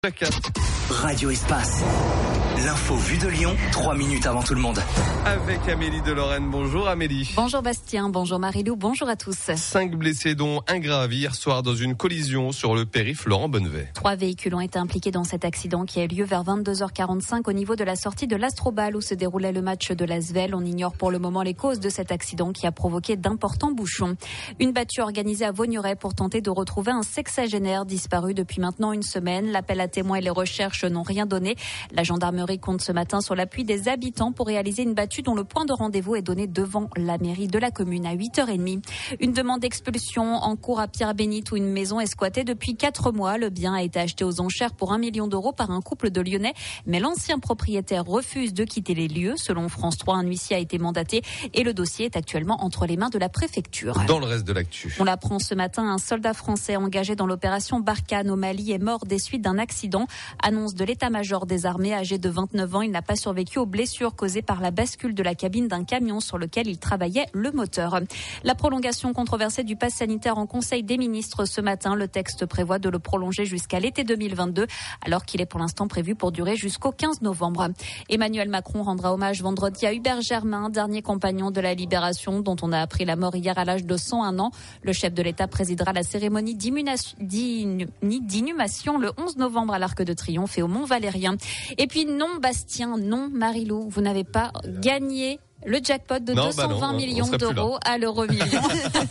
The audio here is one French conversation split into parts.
Radio Espace. L'info vue de Lyon, 3 minutes avant tout le monde. Avec Amélie de Lorraine. Bonjour Amélie. Bonjour Bastien, bonjour Marilou, bonjour à tous. 5 blessés dont un grave hier soir dans une collision sur le périph' Laurent Bonnevet. 3 véhicules ont été impliqués dans cet accident qui a eu lieu vers 22h45 au niveau de la sortie de l'Astrobal où se déroulait le match de l'Asvel. On ignore pour le moment les causes de cet accident qui a provoqué d'importants bouchons. Une battue organisée à Vaugneray pour tenter de retrouver un sexagénaire disparu depuis maintenant une semaine. L'appel à témoins et les recherches n'ont rien donné. La gendarmerie compte ce matin sur l'appui des habitants pour réaliser une battue dont le point de rendez-vous est donné devant la mairie de la commune à 8h30. Une demande d'expulsion en cours à Pierre-Bénite où une maison est squattée depuis 4 mois. Le bien a été acheté aux enchères pour 1 million d'euros par un couple de Lyonnais, mais l'ancien propriétaire refuse de quitter les lieux. Selon France 3, un huissier a été mandaté et le dossier est actuellement entre les mains de la préfecture. Dans le reste de l'actu. On l'apprend ce matin, un soldat français engagé dans l'opération Barkhane au Mali est mort des suites d'un accident. Annonce de l'état-major des armées, âgé de 29 ans. Il n'a pas survécu aux blessures causées par la bascule de la cabine d'un camion sur lequel il travaillait le moteur. La prolongation controversée du pass sanitaire en Conseil des ministres ce matin. Le texte prévoit de le prolonger jusqu'à l'été 2022, alors qu'il est pour l'instant prévu pour durer jusqu'au 15 novembre. Emmanuel Macron rendra hommage vendredi à Hubert Germain, dernier compagnon de la Libération, dont on a appris la mort hier à l'âge de 101 ans. Le chef de l'État présidera la cérémonie d'inhumation le 11 novembre à l'Arc de Triomphe et au Mont-Valérien. Et puis non, Bastien, non, Marilou, vous n'avez pas gagné le jackpot de 220 millions d'euros à l'euro-million.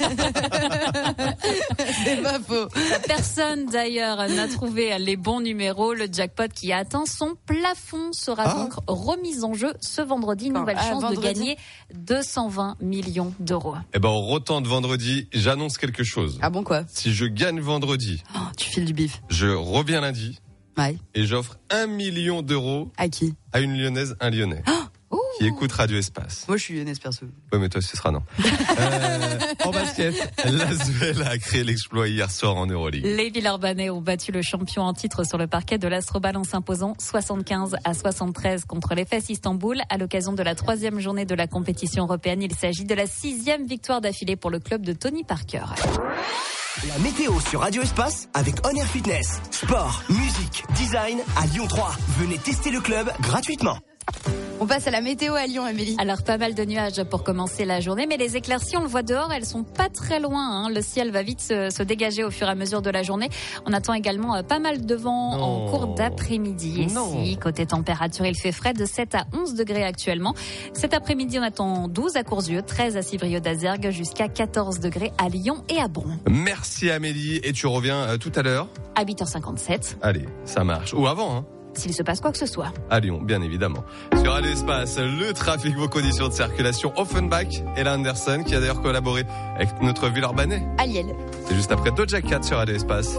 C'est pas faux. Personne d'ailleurs n'a trouvé les bons numéros. Le jackpot qui a atteint son plafond sera donc remis en jeu ce vendredi. Nouvelle chance de gagner 220 millions d'euros. Eh ben, on retente vendredi. J'annonce quelque chose. Ah bon, quoi? Si je gagne vendredi, tu files du bif. Je reviens lundi. Ouais. Et j'offre 1 million d'euros. À qui? À une Lyonnaise, un Lyonnais. Qui écoute Radio Espace. Moi, je suis lyonnaise perso. Oui, mais toi, ce sera non. En basket, l'Asvel a créé l'exploit hier soir en Euroleague. Les Villeurbanais ont battu le champion en titre sur le parquet de l'Astrobal en s'imposant 75-73 contre l'Efes Istanbul. À l'occasion de la 3e journée de la compétition européenne, il s'agit de la 6e victoire d'affilée pour le club de Tony Parker. La météo sur Radio Espace avec On Air Fitness. Sport, musique, design à Lyon 3. Venez tester le club gratuitement. On passe à la météo à Lyon, Amélie. Alors, pas mal de nuages pour commencer la journée, mais les éclaircies, on le voit dehors, elles sont pas très loin. Le ciel va vite se dégager au fur et à mesure de la journée. On attend également pas mal de vent en cours d'après-midi. Et si, côté température, il fait frais de 7 à 11 degrés actuellement. Cet après-midi, on attend 12 à Courzieux, 13 à Civrieux-d'Azergues, jusqu'à 14 degrés à Lyon et à Bron. Merci Amélie, et tu reviens tout à l'heure à 8h57. Allez, ça marche. Ou avant, hein. S'il se passe quoi que ce soit. À Lyon, bien évidemment. Sur Radio Espace, le trafic, vos conditions de circulation. Offenbach et Anderson, qui a d'ailleurs collaboré avec notre Villeurbanais. Aliel. C'est juste après Doja Cat sur Radio Espace.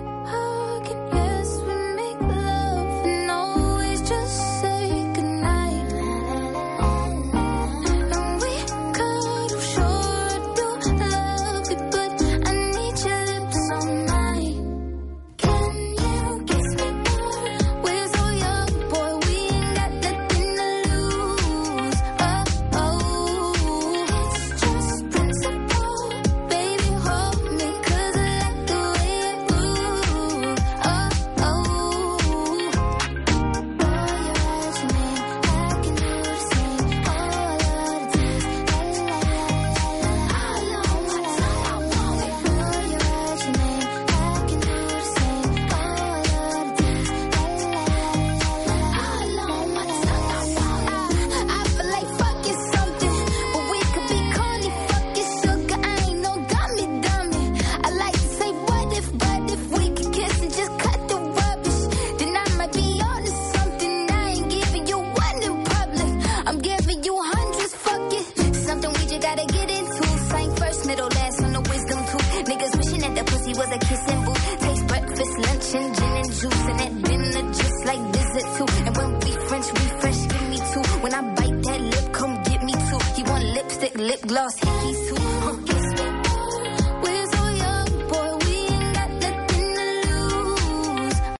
Was a kissing booth, taste breakfast, lunch, and gin and juice, and at dinner just like dessert too. And when we French refresh, give me two. When I bite that lip, come get me two. You want lipstick, lip gloss, hickeys too.